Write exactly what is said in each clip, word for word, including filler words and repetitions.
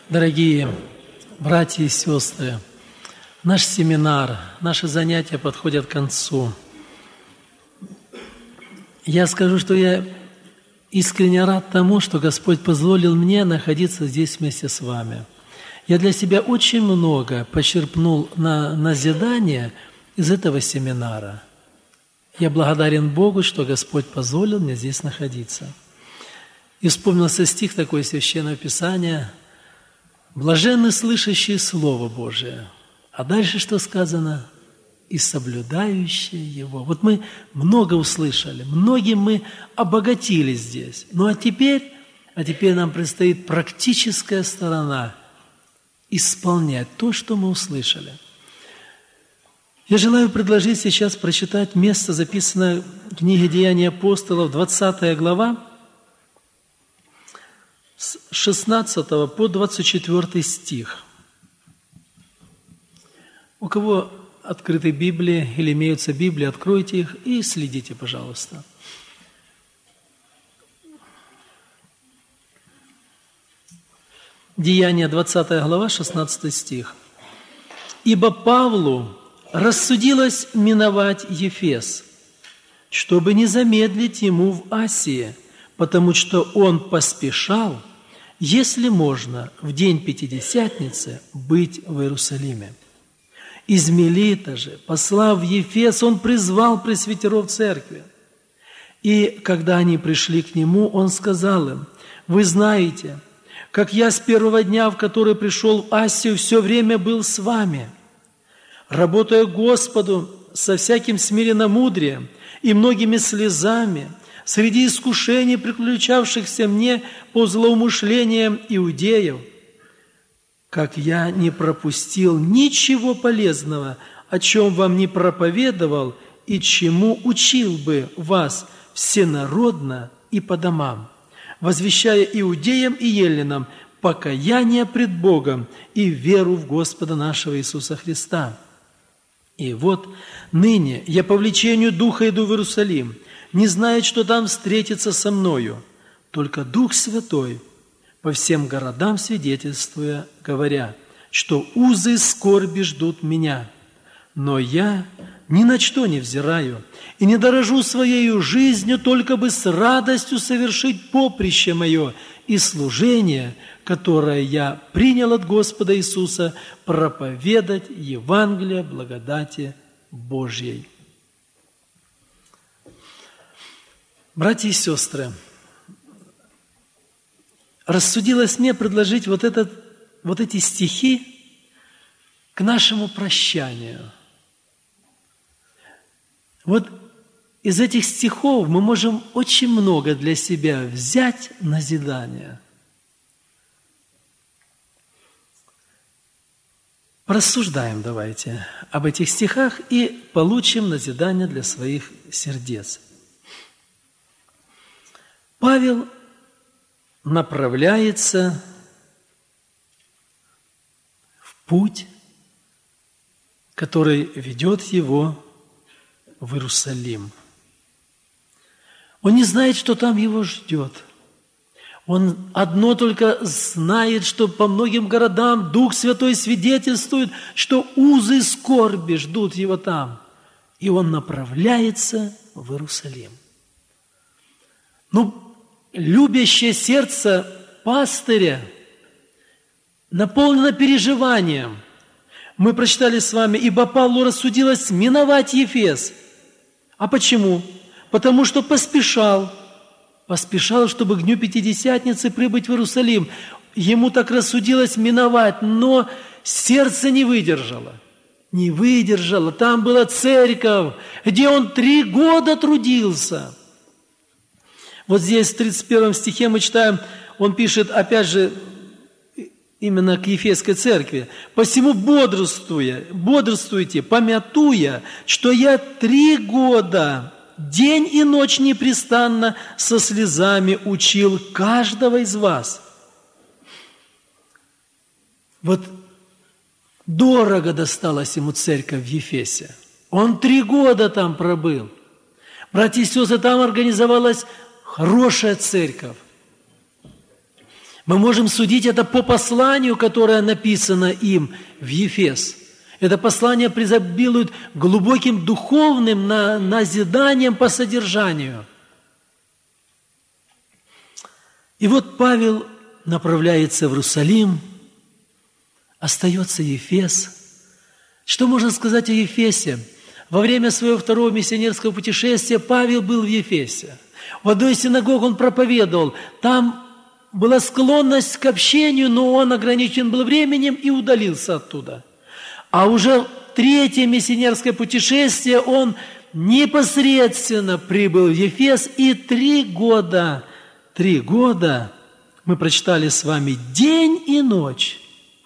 Дорогие братья и сестры, наш семинар, наши занятия подходят к концу. Я скажу, что я искренне рад тому, что Господь позволил мне находиться здесь вместе с вами. Я для себя очень много почерпнул на назидание из этого семинара. Я благодарен Богу, что Господь позволил мне здесь находиться. И вспомнился стих такой Священного Писания: «Блаженны слышащие Слово Божие». А дальше что сказано? «И соблюдающие Его». Вот мы много услышали, многим мы обогатились здесь. Ну а теперь, а теперь нам предстоит практическая сторона – исполнять то, что мы услышали. Я желаю предложить сейчас прочитать место, записанное в книге «Деяния апостолов», двадцатая глава, с шестнадцатого по двадцать четвёртый стих. У кого открыты Библии или имеются Библии, откройте их и следите, пожалуйста. Деяния, двадцатая глава, шестнадцатый стих. «Ибо Павлу рассудилось миновать Ефес, чтобы не замедлить ему в Асии, потому что он поспешал, если можно, в день Пятидесятницы быть в Иерусалиме. Из Милита же, послав в Ефес, он призвал пресвитеров церкви. И когда они пришли к нему, он сказал им: «Вы знаете, как я с первого дня, в который пришел в Асию, все время был с вами, работая Господу со всяким смиренномудрием и многими слезами, среди искушений, приключавшихся мне по злоумышлениям иудеев, как я не пропустил ничего полезного, о чем вам не проповедовал и чему учил бы вас всенародно и по домам, возвещая иудеям и еллинам покаяние пред Богом и веру в Господа нашего Иисуса Христа. И вот ныне я по влечению Духа иду в Иерусалим, не зная, что там встретится со мною, только Дух Святой, по всем городам свидетельствуя, говоря, что узы скорби ждут меня. Но я ни на что не взираю и не дорожу своею жизнью, только бы с радостью совершить поприще мое и служение, которое я принял от Господа Иисуса, проповедать Евангелие благодати Божьей». Братья и сестры, рассудилось мне предложить вот, этот, вот эти стихи к нашему прощанию. Вот из этих стихов мы можем очень много для себя взять назидание. Порассуждаем давайте об этих стихах и получим назидание для своих сердец. Павел направляется в путь, который ведет его в Иерусалим. Он не знает, что там его ждет. Он одно только знает, что по многим городам Дух Святой свидетельствует, что узы скорби ждут его там. И он направляется в Иерусалим. Ну, любящее сердце пастыря наполнено переживанием. Мы прочитали с вами: «Ибо Павлу рассудилось миновать Ефес». А почему? Потому что поспешал. Поспешал, чтобы к дню Пятидесятницы прибыть в Иерусалим. Ему так рассудилось миновать, но сердце не выдержало. Не выдержало. Там была церковь, где он три года трудился. Вот здесь в тридцать первом стихе мы читаем, он пишет, опять же, именно к Ефесской церкви: «Посему бодрствуя, бодрствуйте, помятуя, что я три года, день и ночь непрестанно со слезами учил каждого из вас». Вот дорого досталась ему церковь в Ефесе. Он три года там пробыл. Братья и сестры, там организовалась хорошая церковь. Мы можем судить это по посланию, которое написано им в Ефес. Это послание преизобилует глубоким духовным назиданием по содержанию. И вот Павел направляется в Иерусалим, остается Ефес. Что можно сказать о Ефесе? Во время своего второго миссионерского путешествия Павел был в Ефесе. В одной из синагог он проповедовал. Там была склонность к общению, но он ограничен был временем и удалился оттуда. А уже в третье миссионерское путешествие он непосредственно прибыл в Ефес, и три года, три года, мы прочитали с вами, день и ночь,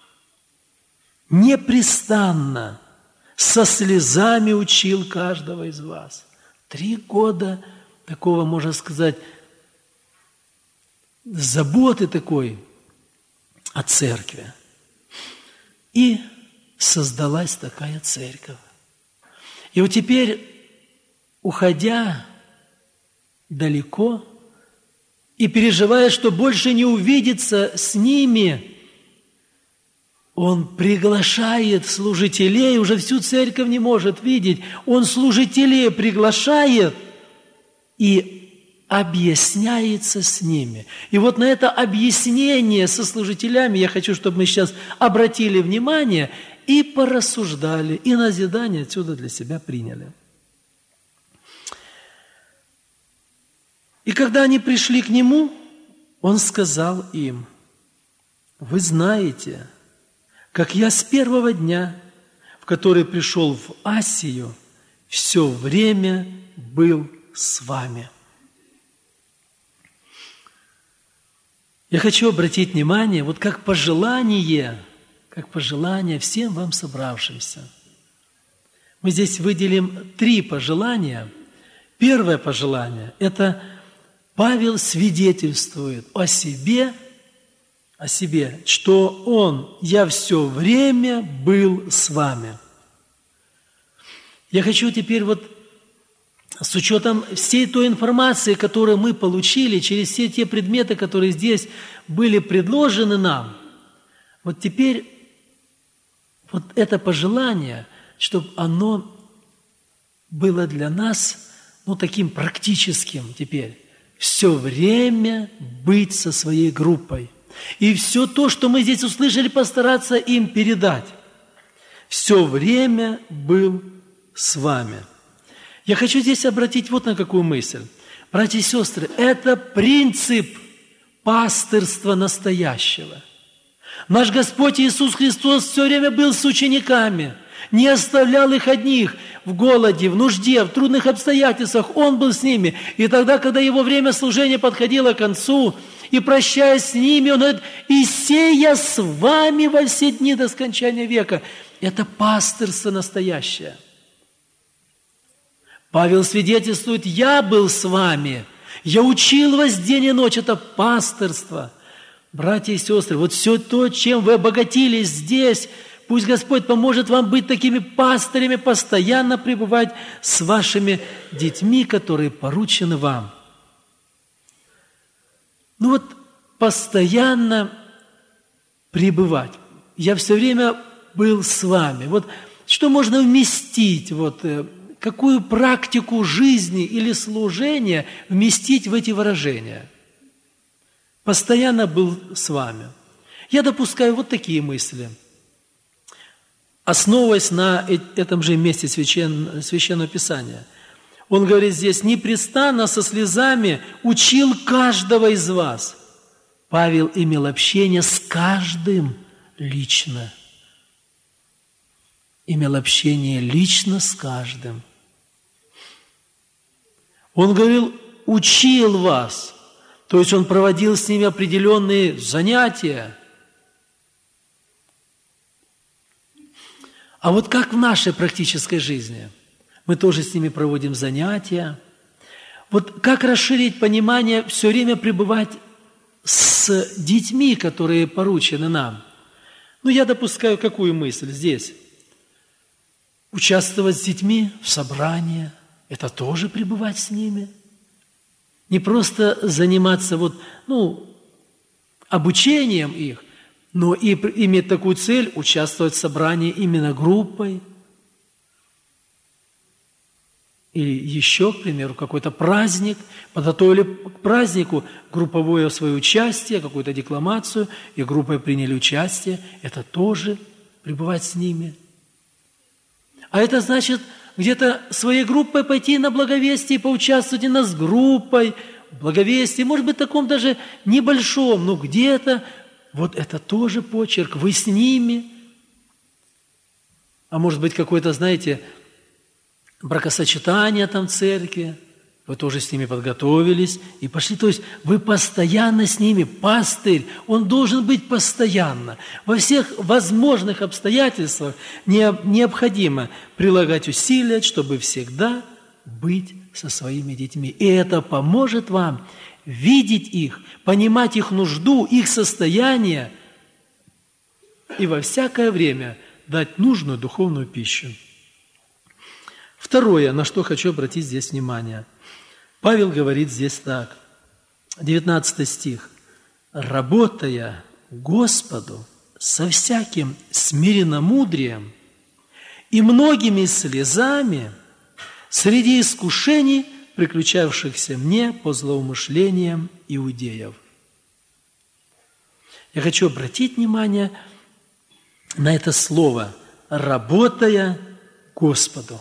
непрестанно, со слезами учил каждого из вас. Три года такого, можно сказать, заботы такой о церкви. И создалась такая церковь. И вот теперь, уходя далеко и переживая, что больше не увидится с ними, он приглашает служителей, уже всю церковь не может видеть, он служителей приглашает и объясняется с ними. И вот на это объяснение со служителями я хочу, чтобы мы сейчас обратили внимание и порассуждали, и назидание отсюда для себя приняли. И когда они пришли к нему, он сказал им: «Вы знаете, как я с первого дня, в который пришел в Асию, все время был с вами». Я хочу обратить внимание, вот как пожелание, как пожелание всем вам собравшимся. Мы здесь выделим три пожелания. Первое пожелание – это Павел свидетельствует о себе, о себе, что он, я все время был с вами. Я хочу теперь вот с учетом всей той информации, которую мы получили, через все те предметы, которые здесь были предложены нам, вот теперь вот это пожелание, чтобы оно было для нас, ну, таким практическим теперь, все время быть со своей группой. И все то, что мы здесь услышали, постараться им передать. Все время был с вами. Я хочу здесь обратить вот на какую мысль. Братья и сестры, это принцип пастырства настоящего. Наш Господь Иисус Христос все время был с учениками, не оставлял их одних в голоде, в нужде, в трудных обстоятельствах. Он был с ними. И тогда, когда Его время служения подходило к концу, и прощаясь с ними, Он говорит: «И сея с вами во все дни до скончания века». Это пастырство настоящее. Павел свидетельствует: «Я был с вами, я учил вас день и ночь». Это пастырство. Братья и сестры, вот все то, чем вы обогатились здесь, пусть Господь поможет вам быть такими пастырями, постоянно пребывать с вашими детьми, которые поручены вам. Ну вот, постоянно пребывать. Я все время был с вами. Вот что можно вместить, вот, какую практику жизни или служения вместить в эти выражения? Постоянно был с вами. Я допускаю вот такие мысли. Основываясь на этом же месте священ... Священного Писания. Он говорит здесь: «Непрестанно со слезами учил каждого из вас». Павел имел общение с каждым лично. Имел общение лично с каждым. Он говорил: учил вас. То есть он проводил с ними определенные занятия. А вот как в нашей практической жизни? Мы тоже с ними проводим занятия. Вот как расширить понимание, все время пребывать с детьми, которые поручены нам? Ну, я допускаю какую мысль здесь? Участвовать с детьми в собрании – это тоже пребывать с ними. Не просто заниматься вот, ну, обучением их, но и иметь такую цель – участвовать в собрании именно группой. Или еще, к примеру, какой-то праздник, подготовили к празднику групповое свое участие, какую-то декламацию, и группой приняли участие. Это тоже пребывать с ними. А это значит где-то своей группой пойти на благовестие, поучаствовать и нас с группой, благовестие, может быть, таком даже небольшом, но где-то, вот это тоже почерк, вы с ними. А может быть, какой-то, знаете, бракосочетание там в церкви, вы тоже с ними подготовились и пошли. То есть вы постоянно с ними, пастырь, он должен быть постоянно. Во всех возможных обстоятельствах необходимо прилагать усилия, чтобы всегда быть со своими детьми. И это поможет вам видеть их, понимать их нужду, их состояние и во всякое время дать нужную духовную пищу. Второе, на что хочу обратить здесь внимание. Павел говорит здесь так, девятнадцатый стих. «Работая Господу со всяким смиренномудрием и многими слезами среди искушений, приключавшихся мне по злоумышлениям иудеев». Я хочу обратить внимание на это слово «работая Господу».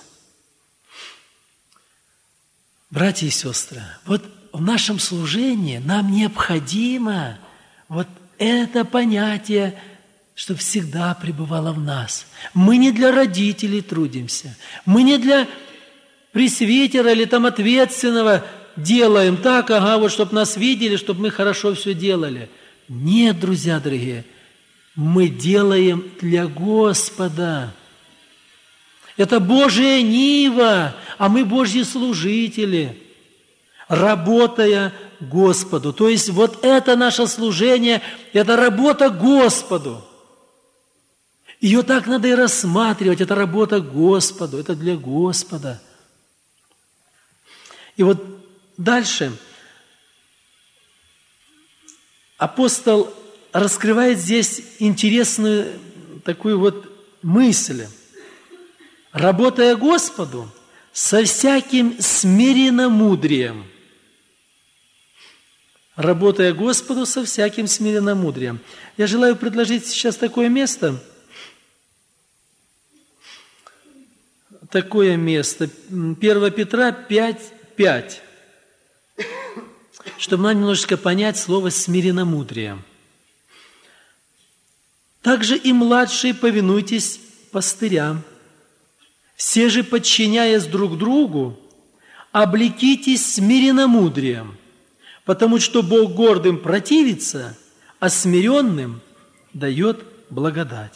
Братья и сестры, вот в нашем служении нам необходимо вот это понятие, чтобы всегда пребывало в нас. Мы не для родителей трудимся, мы не для пресвитера или там ответственного делаем так, ага, вот чтобы нас видели, чтобы мы хорошо все делали. Нет, друзья дорогие, мы делаем для Господа. Это Божья нива, а мы Божьи служители, работая Господу. То есть вот это наше служение, это работа Господу. Ее так надо и рассматривать, это работа Господу, это для Господа. И вот дальше апостол раскрывает здесь интересную такую вот мысль. Работая Господу со всяким смиренномудрием. Работая Господу со всяким смиренномудрием. Я желаю предложить сейчас такое место, такое место, первое Петра пять пять, чтобы нам немножечко понять слово «смиренномудрие». «Также и младшие повинуйтесь пастырям, все же, подчиняясь друг другу, облекитесь смиренномудрием, потому что Бог гордым противится, а смиренным дает благодать.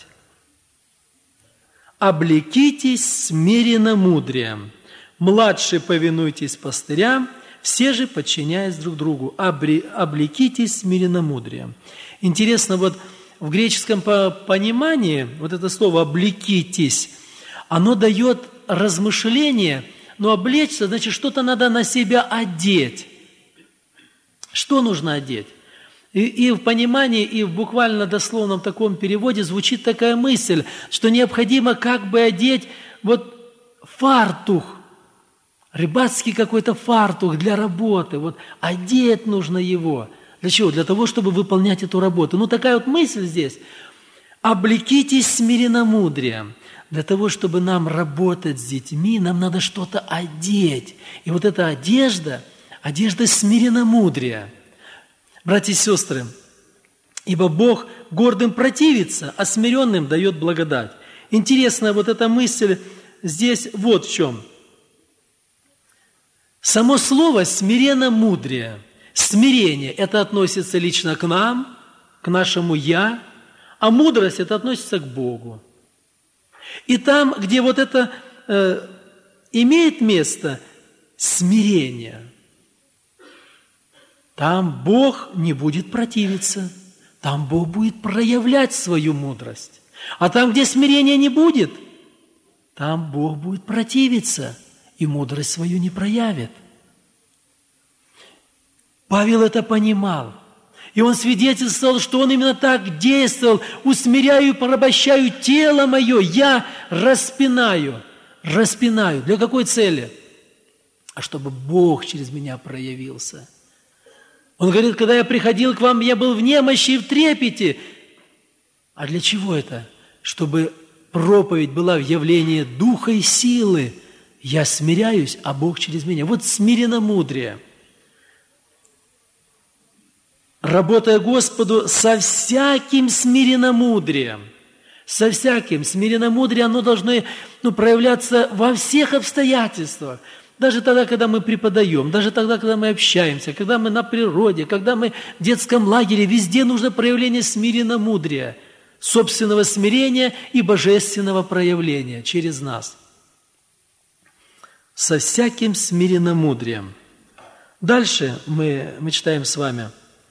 Облекитесь смиренномудрием, младшие повинуйтесь пастырям, все же, подчиняясь друг другу, облекитесь смиренномудрием». Интересно, вот в греческом понимании вот это слово «облекитесь», оно дает размышление, но облечься, значит, что-то надо на себя одеть. Что нужно одеть? И, и в понимании, и в буквально дословном таком переводе звучит такая мысль, что необходимо как бы одеть вот фартух, рыбацкий какой-то фартух для работы. Вот одеть нужно его. Для чего? Для того, чтобы выполнять эту работу. Ну, такая вот мысль здесь. Облекитесь смиренномудрием. Для того, чтобы нам работать с детьми, нам надо что-то одеть. И вот эта одежда, одежда смиренномудрия. Братья и сестры, ибо Бог гордым противится, а смиренным дает благодать. Интересная вот эта мысль здесь вот в чем. Само слово «смиренномудрие», смирение, это относится лично к нам, к нашему «я», а мудрость это относится к Богу. И там, где вот это э, имеет место смирение, там Бог не будет противиться, там Бог будет проявлять свою мудрость. А там, где смирения не будет, там Бог будет противиться и мудрость свою не проявит. Павел это понимал. И он свидетельствовал, что он именно так действовал. «Усмиряю и порабощаю тело мое, я распинаю». Распинаю. Для какой цели? А чтобы Бог через меня проявился. Он говорит, когда я приходил к вам, я был в немощи и в трепете. А для чего это? Чтобы проповедь была в явлении духа и силы. Я смиряюсь, а Бог через меня. Вот смиренномудрие. Работая Господу со всяким смиренномудрием. Со всяким смиренномудрием, оно должно ну, проявляться во всех обстоятельствах. Даже тогда, когда мы преподаем, даже тогда, когда мы общаемся, когда мы на природе, когда мы в детском лагере, везде нужно проявление смиренномудрия, собственного смирения и божественного проявления через нас. Со всяким смиренномудрием. Дальше мы, мы читаем с вами.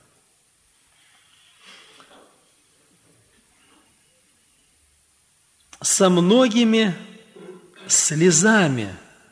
Со многими слезами.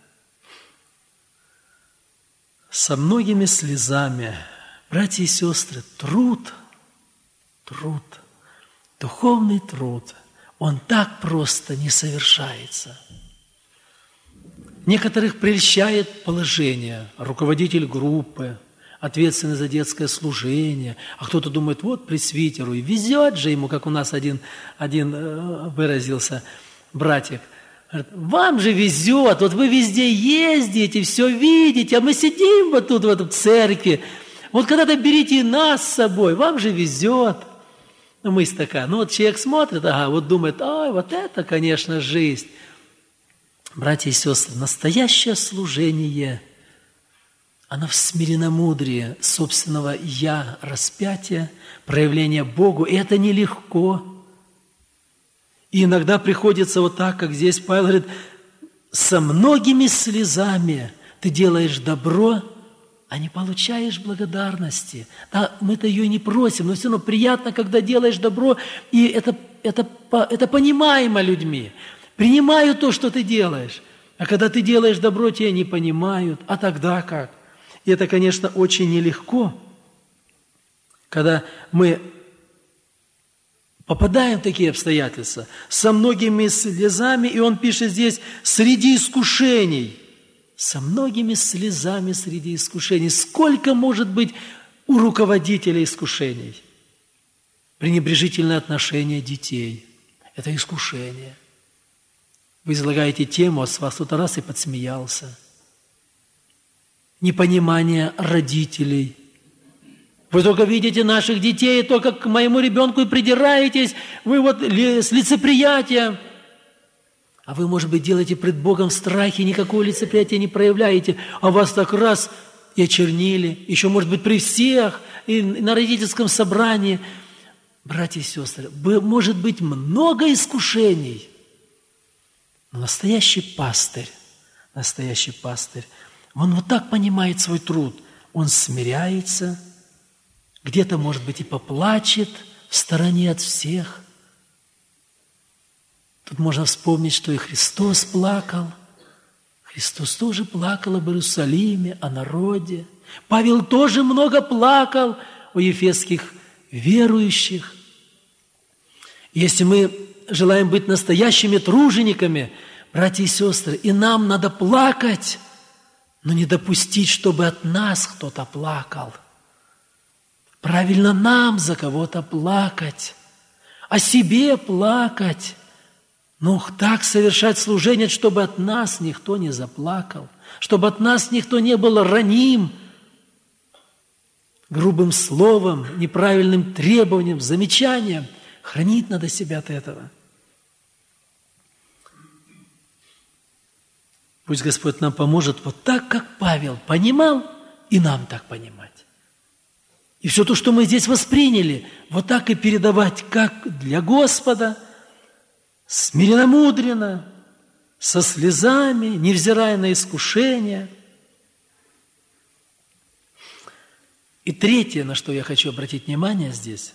Со многими слезами. Братья и сестры, труд, труд, духовный труд, он так просто не совершается. Некоторых прельщает положение, руководитель группы, ответственный за детское служение, а кто-то думает, вот пресвитеру, и везет же ему, как у нас один, один выразился братик, говорит, вам же везет, вот вы везде ездите, все видите, а мы сидим вот тут, в этой церкви, вот когда-то берите и нас с собой, вам же везет. Ну, мысль такая, ну вот человек смотрит, ага, вот думает, ай, вот это, конечно, жизнь. Братья и сестры, настоящее служение, оно в смиренномудрии собственного «я» распятия, проявления Богу, и это нелегко. И иногда приходится вот так, как здесь Павел говорит, со многими слезами ты делаешь добро, а не получаешь благодарности. Да, мы-то ее и не просим, но все равно приятно, когда делаешь добро, и это, это, это понимаемо людьми. Принимают то, что ты делаешь. А когда ты делаешь добро, тебя не понимают. А тогда как? И это, конечно, очень нелегко, когда мы попадаем в такие обстоятельства со многими слезами, и он пишет здесь, среди искушений. Со многими слезами среди искушений. Сколько может быть у руководителя искушений? Пренебрежительное отношение детей – это искушение. Вы излагаете тему, а с вас кто-то раз и подсмеялся. Непонимание родителей. Вы только видите наших детей, только к моему ребенку и придираетесь. Вы вот с лицеприятием. А вы, может быть, делаете пред Богом в страхе, никакого лицеприятия не проявляете, а вас так раз и очернили, еще, может быть, при всех, и на родительском собрании. Братья и сестры, может быть много искушений, но настоящий пастырь, настоящий пастырь, он вот так понимает свой труд. Он смиряется, где-то, может быть, и поплачет в стороне от всех. Тут можно вспомнить, что и Христос плакал. Христос тоже плакал об Иерусалиме, о народе. Павел тоже много плакал о ефесских верующих. Если мы желаем быть настоящими тружениками, братья и сестры, и нам надо плакать, но не допустить, чтобы от нас кто-то плакал. Правильно нам за кого-то плакать, о себе плакать, но так совершать служение, чтобы от нас никто не заплакал, чтобы от нас никто не был раним грубым словом, неправильным требованием, замечанием. Хранить надо себя от этого. Пусть Господь нам поможет вот так, как Павел понимал, и нам так понимать. И все то, что мы здесь восприняли, вот так и передавать, как для Господа, смиренномудренно, со слезами, невзирая на искушения. И третье, на что я хочу обратить внимание здесь,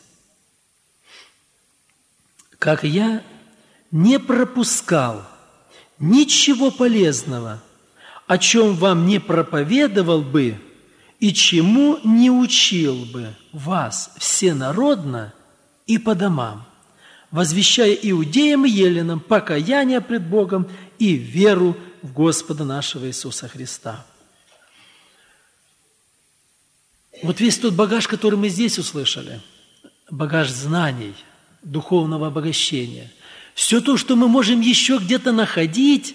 как я не пропускал ничего полезного, о чем вам не проповедовал бы и чему не учил бы вас всенародно и по домам, возвещая иудеям и еленам покаяние пред Богом и веру в Господа нашего Иисуса Христа». Вот весь тот багаж, который мы здесь услышали, багаж знаний, духовного обогащения, все то, что мы можем еще где-то находить,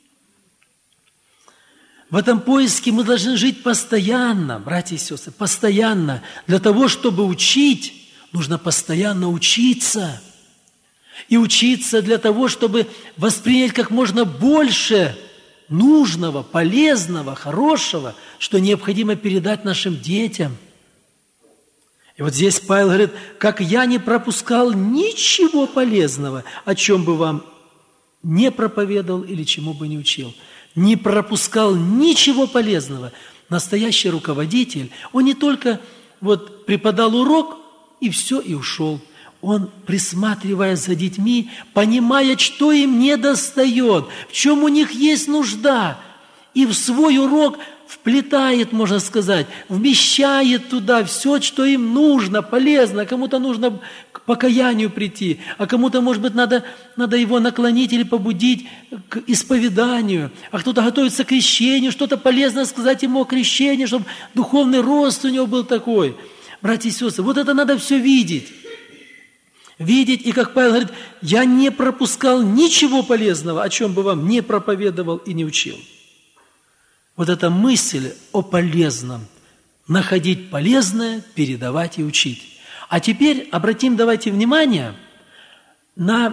в этом поиске мы должны жить постоянно, братья и сестры, постоянно. Для того, чтобы учить, нужно постоянно учиться. И учиться для того, чтобы воспринять как можно больше нужного, полезного, хорошего, что необходимо передать нашим детям. И вот здесь Павел говорит: «Как я не пропускал ничего полезного, о чем бы вам не проповедовал или чему бы не учил». Не пропускал ничего полезного. Настоящий руководитель, он не только вот преподал урок и все, и ушел. Он, присматривая за детьми, понимая, что им недостает, в чем у них есть нужда, и в свой урок вплетает, можно сказать, вмещает туда все, что им нужно, полезно. Кому-то нужно к покаянию прийти, а кому-то, может быть, надо, надо его наклонить или побудить к исповеданию, а кто-то готовится к крещению, что-то полезное сказать ему о крещении, чтобы духовный рост у него был такой. Братья и сестры, вот это надо все видеть. Видеть, и как Павел говорит: «Я не пропускал ничего полезного, о чем бы вам не проповедовал и не учил». Вот эта мысль о полезном, находить полезное, передавать и учить. А теперь обратим, давайте, внимание на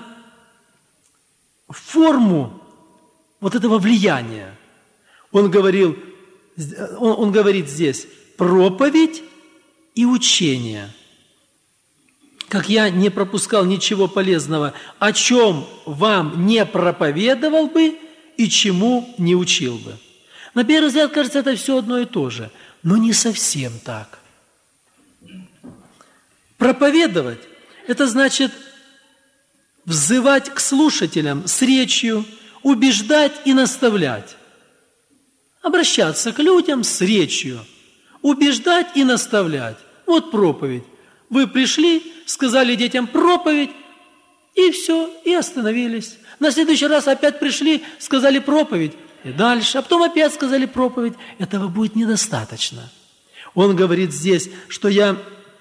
форму вот этого влияния. Он говорил, он, он говорит здесь: проповедь и учение. Как я не пропускал ничего полезного, о чем вам не проповедовал бы и чему не учил бы. На первый взгляд, кажется, это все одно и то же, но не совсем так. Проповедовать – это значит взывать к слушателям с речью, убеждать и наставлять. Обращаться к людям с речью, убеждать и наставлять. Вот проповедь. Вы пришли, сказали детям проповедь, и все, и остановились. На следующий раз опять пришли, сказали проповедь, и дальше, а потом опять сказали проповедь. Этого будет недостаточно. Он говорит здесь, что я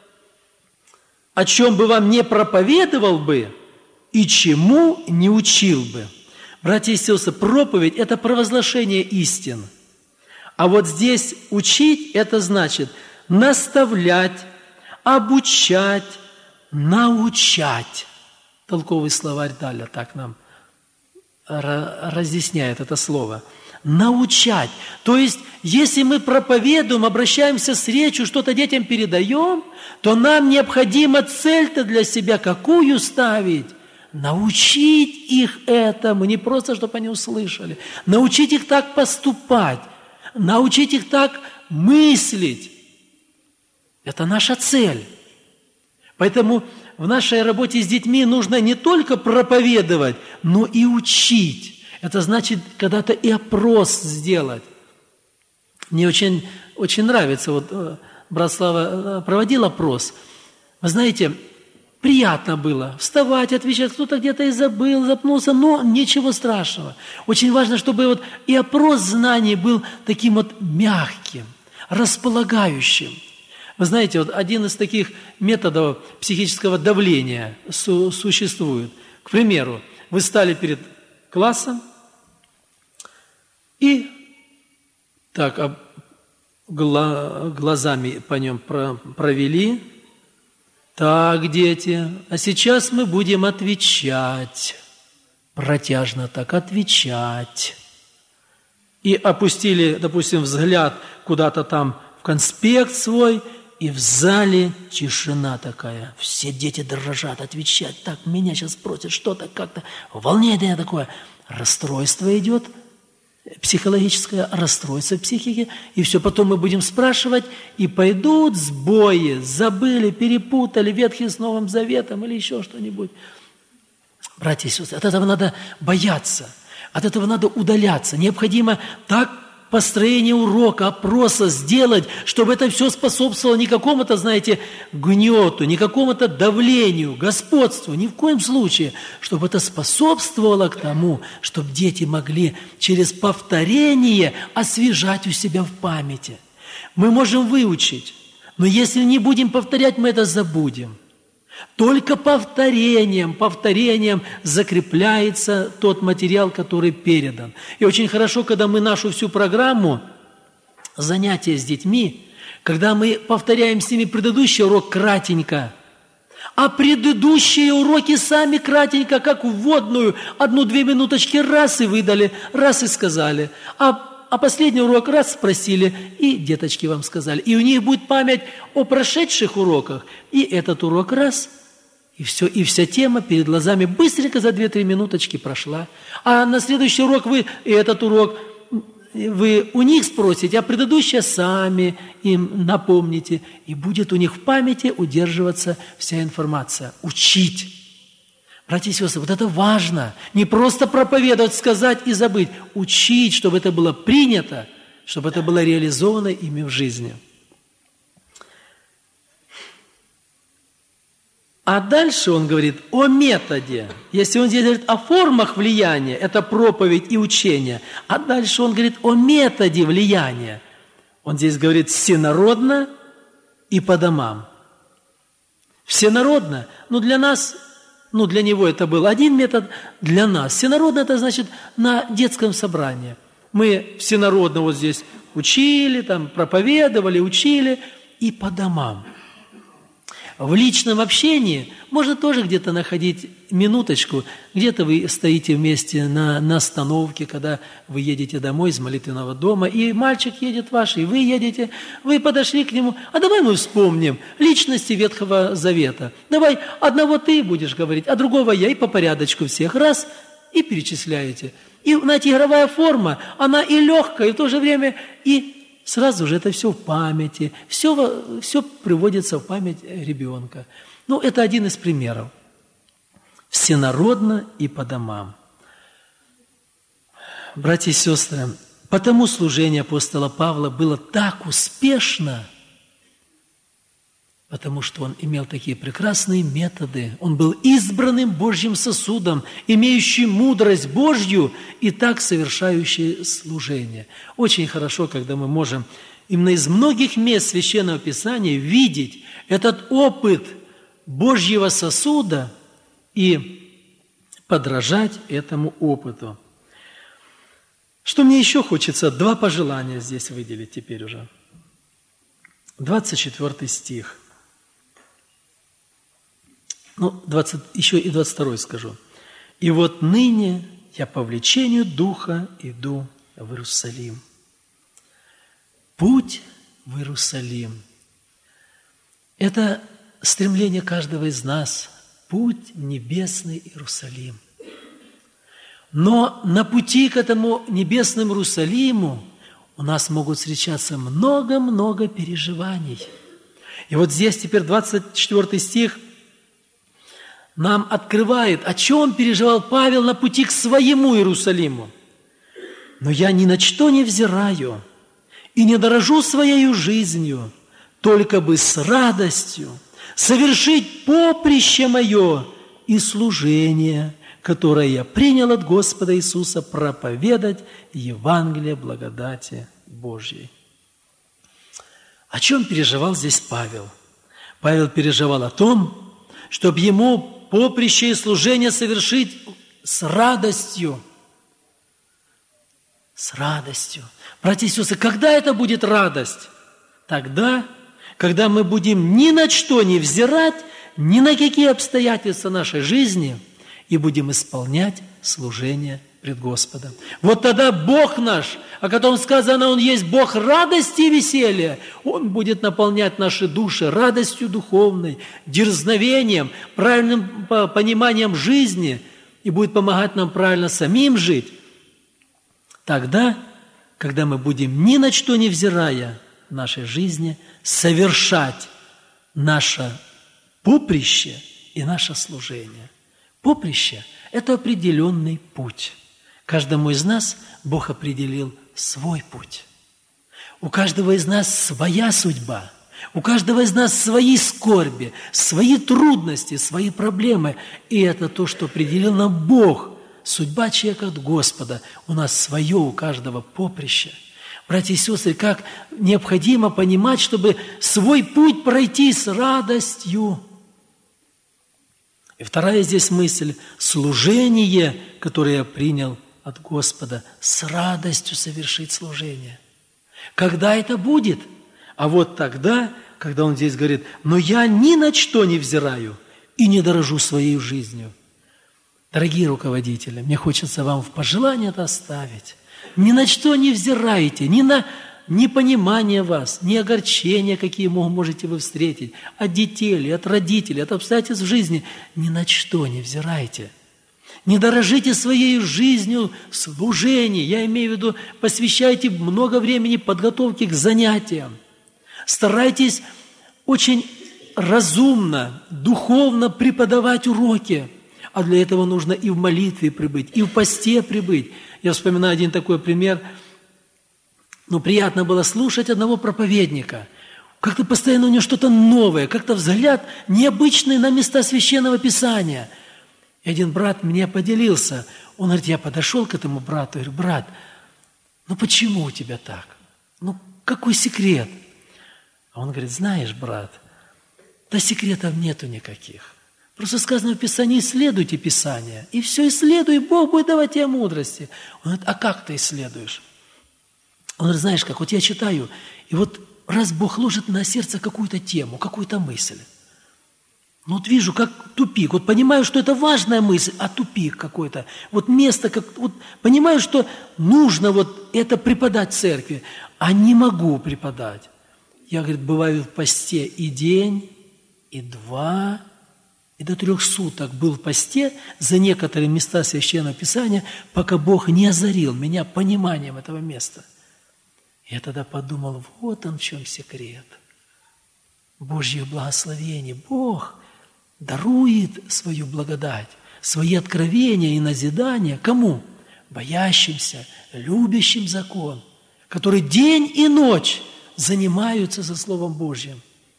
о чем бы вам не проповедовал бы и чему не учил бы. Братья и сестры, проповедь – это провозглашение истин. А вот здесь учить – это значит наставлять, обучать, научать. Толковый словарь Даля так нам разъясняет это слово. Научать. То есть, если мы проповедуем, обращаемся с речью, что-то детям передаем, то нам необходимо цель-то для себя какую ставить? Научить их этому, не просто, чтобы они услышали. Научить их так поступать. Научить их так мыслить. Это наша цель. Поэтому в нашей работе с детьми нужно не только проповедовать, но и учить. Это значит когда-то и опрос сделать. Мне очень, очень нравится, вот брат Слава проводил опрос. Вы знаете, приятно было вставать, отвечать, кто-то где-то и забыл, запнулся, но ничего страшного. Очень важно, чтобы вот и опрос знаний был таким вот мягким, располагающим. Вы знаете, вот один из таких методов психического давления су- существует. К примеру, вы стали перед классом и так об, гла, глазами по нем про, провели. Так, дети, а сейчас мы будем отвечать. Протяжно так отвечать. И опустили, допустим, взгляд куда-то там в конспект свой, и в зале тишина такая. Все дети дрожат, отвечать. Так, меня сейчас спросят что-то, как-то. Волнение такое. Расстройство идет, психологическое расстройство психики. И все, потом мы будем спрашивать, и пойдут сбои. Забыли, перепутали Ветхий с Новым Заветом или еще что-нибудь. Братья и сестры, от этого надо бояться. От этого надо удаляться. Необходимо так построения урока, опроса сделать, чтобы это все способствовало не какому-то, знаете, гнету, не какому-то давлению, господству, ни в коем случае, чтобы это способствовало к тому, чтобы дети могли через повторение освежать у себя в памяти. Мы можем выучить, но если не будем повторять, мы это забудем. Только повторением, повторением закрепляется тот материал, который передан. И очень хорошо, когда мы нашу всю программу занятия с детьми, когда мы повторяем с ними предыдущий урок кратенько, а предыдущие уроки сами кратенько, как вводную, одну-две минуточки раз и выдали, раз и сказали, а А последний урок раз спросили, и деточки вам сказали. И у них будет память о прошедших уроках. И этот урок раз, и все, и вся тема перед глазами быстренько за две-три минуточки прошла. А на следующий урок вы, и этот урок, вы у них спросите, а предыдущее сами им напомните. И будет у них в памяти удерживаться вся информация. Учить. Братья и сестры, вот это важно. Не просто проповедовать, сказать и забыть. Учить, чтобы это было принято, чтобы это было реализовано ими в жизни. А дальше он говорит о методе. Если он здесь говорит о формах влияния, это проповедь и учение. А дальше он говорит о методе влияния. Он здесь говорит всенародно и по домам. Всенародно, ну для нас... Ну, для него это был один метод, для нас. Всенародно – это значит на детском собрании. Мы всенародно вот здесь учили, там, проповедовали, учили и по домам. В личном общении можно тоже где-то находить минуточку. Где-то вы стоите вместе на, на остановке, когда вы едете домой из молитвенного дома, и мальчик едет ваш, и вы едете, вы подошли к нему. А давай мы вспомним личности Ветхого Завета. Давай одного ты будешь говорить, а другого я, и по порядочку всех. Раз, и перечисляете. И, знаете, игровая форма, она и легкая, и в то же время и... Сразу же это все в памяти, все, все приводится в память ребенка. Ну, это один из примеров. Всенародно и по домам. Братья и сестры, потому служение апостола Павла было так успешно, потому что он имел такие прекрасные методы. Он был избранным Божьим сосудом, имеющим мудрость Божью и так совершающий служение. Очень хорошо, когда мы можем именно из многих мест Священного Писания видеть этот опыт Божьего сосуда и подражать этому опыту. Что мне еще хочется? Два пожелания здесь выделить теперь уже. двадцать четвёртый стих. Ну, двадцать, еще и двадцать второй скажу. «И вот ныне я по влечению Духа иду в Иерусалим». Путь в Иерусалим – это стремление каждого из нас, путь в небесный Иерусалим. Но на пути к этому небесному Иерусалиму у нас могут встречаться много-много переживаний. И вот здесь теперь двадцать четвёртый стих нам открывает, о чем переживал Павел на пути к своему Иерусалиму. «Но я ни на что не взираю и не дорожу своей жизнью, только бы с радостью совершить поприще мое и служение, которое я принял от Господа Иисуса, проповедать Евангелие благодати Божьей». О чем переживал здесь Павел? Павел переживал о том, чтобы ему поприще и служение совершить с радостью. С радостью. Братья и сестры, когда это будет радость? Тогда, когда мы будем ни на что не взирать, ни на какие обстоятельства нашей жизни, и будем исполнять служение пред Господом. Вот тогда Бог наш, о котором сказано, Он есть Бог радости и веселья, Он будет наполнять наши души радостью духовной, дерзновением, правильным пониманием жизни и будет помогать нам правильно самим жить. Тогда, когда мы будем ни на что не взирая в нашей жизни, совершать наше поприще и наше служение. Поприще – это определенный путь. Каждому из нас Бог определил свой путь. У каждого из нас своя судьба. У каждого из нас свои скорби, свои трудности, свои проблемы. И это то, что определил нам Бог. Судьба человека от Господа. У нас свое, у каждого поприще. Братья и сестры, как необходимо понимать, чтобы свой путь пройти с радостью. И вторая здесь мысль – служение, которое я принял от Господа, с радостью совершить служение. Когда это будет? А вот тогда, когда он здесь говорит, но я ни на что не взираю и не дорожу своей жизнью. Дорогие руководители, мне хочется вам в пожелание это оставить. Ни на что не взирайте, ни на непонимание вас, ни огорчения, какие можете вы встретить, от детей или от родителей, от обстоятельств в жизни. Ни на что не взирайте. Не дорожите своей жизнью в служении. Я имею в виду, посвящайте много времени подготовке к занятиям. Старайтесь очень разумно, духовно преподавать уроки. А для этого нужно и в молитве прибыть, и в посте прибыть. Я вспоминаю один такой пример. Ну, приятно было слушать одного проповедника. Как-то постоянно у него что-то новое, как-то взгляд необычный на места Священного Писания. И один брат мне поделился. Он говорит, я подошел к этому брату и говорю, брат, ну почему у тебя так? Ну, какой секрет? А он говорит, знаешь, брат, да секретов нету никаких. Просто сказано в Писании, исследуйте Писание. И все исследуй, Бог будет давать тебе мудрости. Он говорит, а как ты исследуешь? Он говорит, знаешь как, вот я читаю, и вот раз Бог ложит на сердце какую-то тему, какую-то мысль, ну вот вижу, как тупик, вот понимаю, что это важная мысль, а тупик какой-то, вот место, как, вот понимаю, что нужно вот это преподать церкви, а не могу преподать. Я, говорит, бываю в посте и день, и два, и до трех суток был в посте за некоторые места Священного Писания, пока Бог не озарил меня пониманием этого места. Я тогда подумал, вот он в чем секрет. Божье благословение. Бог дарует свою благодать, свои откровения и назидания. Кому? Боящимся, любящим закон, которые день и ночь занимаются за Словом Божьим.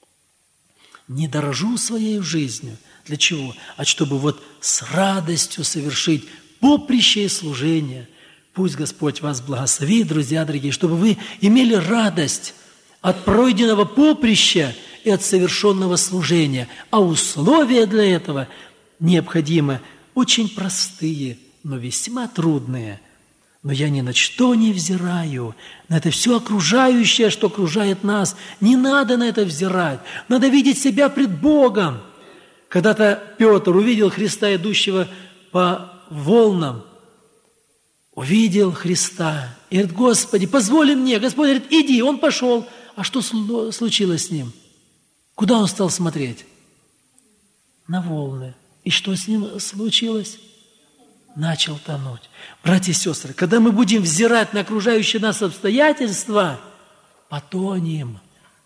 Не дорожу своей жизнью. Для чего? А чтобы вот с радостью совершить поприще и служение. Пусть Господь вас благословит, друзья дорогие, чтобы вы имели радость от пройденного поприща и от совершенного служения. А условия для этого необходимы очень простые, но весьма трудные. Но я ни на что не взираю, на это все окружающее, что окружает нас. Не надо на это взирать, надо видеть себя пред Богом. Когда-то Петр увидел Христа, идущего по волнам, увидел Христа и говорит, Господи, позволь мне. Господь говорит, иди, он пошел. А что случилось с ним? Куда он стал смотреть? На волны. И что с ним случилось? Начал тонуть. Братья и сестры, когда мы будем взирать на окружающие нас обстоятельства, потонем.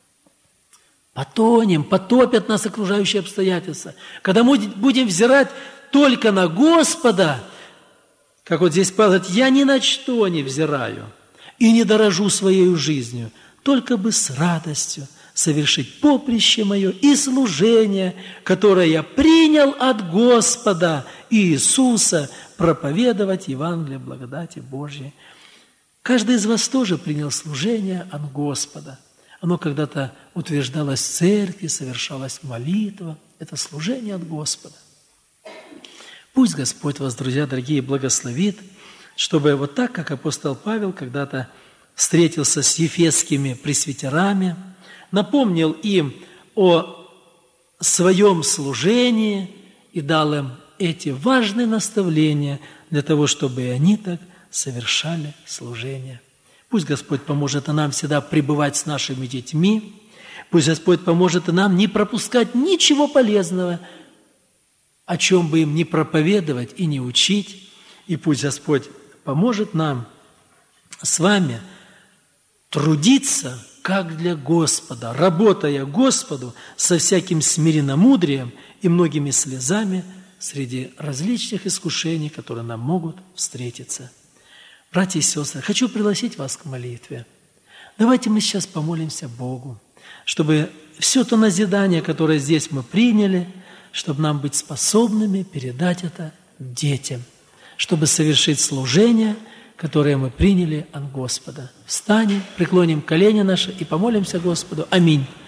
Потонем, потопят нас окружающие обстоятельства. Когда мы будем взирать только на Господа, как вот здесь Павел говорит, я ни на что не взираю и не дорожу своей жизнью, только бы с радостью совершить поприще мое и служение, которое я принял от Господа Иисуса, проповедовать Евангелие благодати Божьей. Каждый из вас тоже принял служение от Господа. Оно когда-то утверждалось в церкви, совершалась молитва. Это служение от Господа. Пусть Господь вас, друзья дорогие, благословит, чтобы вот так, как апостол Павел когда-то встретился с ефесскими пресвитерами, напомнил им о своем служении и дал им эти важные наставления для того, чтобы и они так совершали служение. Пусть Господь поможет и нам всегда пребывать с нашими детьми. Пусть Господь поможет и нам не пропускать ничего полезного, о чем бы им не проповедовать и не учить. И пусть Господь поможет нам с вами трудиться, как для Господа, работая Господу со всяким смиренномудрием и многими слезами среди различных искушений, которые нам могут встретиться. Братья и сестры, хочу пригласить вас к молитве. Давайте мы сейчас помолимся Богу, чтобы все то назидание, которое здесь мы приняли, чтобы нам быть способными передать это детям, чтобы совершить служение, которое мы приняли от Господа. Встанем, преклоним колени наши и помолимся Господу. Аминь.